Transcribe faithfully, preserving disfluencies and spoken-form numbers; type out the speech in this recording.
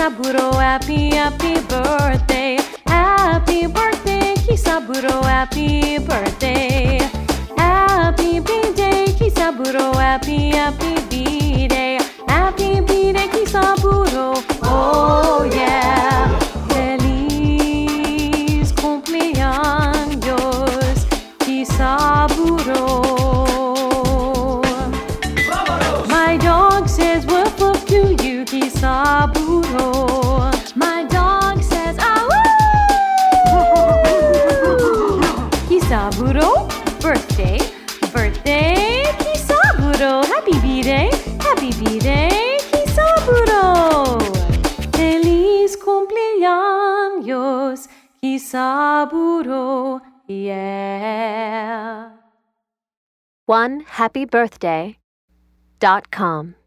Kisaburo, happy, happy birthday. Happy birthday, Kisaburo, happy birthday. Happy B-Day, Kisaburo, happy, happy B-Day. Happy B-Day, Kisaburo, oh yeah. Feliz cumpleaños, Kisaburo. My dog says woof woof to you, Kisaburo. My dog says ah woo. Kisaburo, birthday, birthday, Kisaburo. Happy B-Day, happy B-Day, Kisaburo. Feliz cumpleaños, Kisaburo, yeah. One happy birthday dot com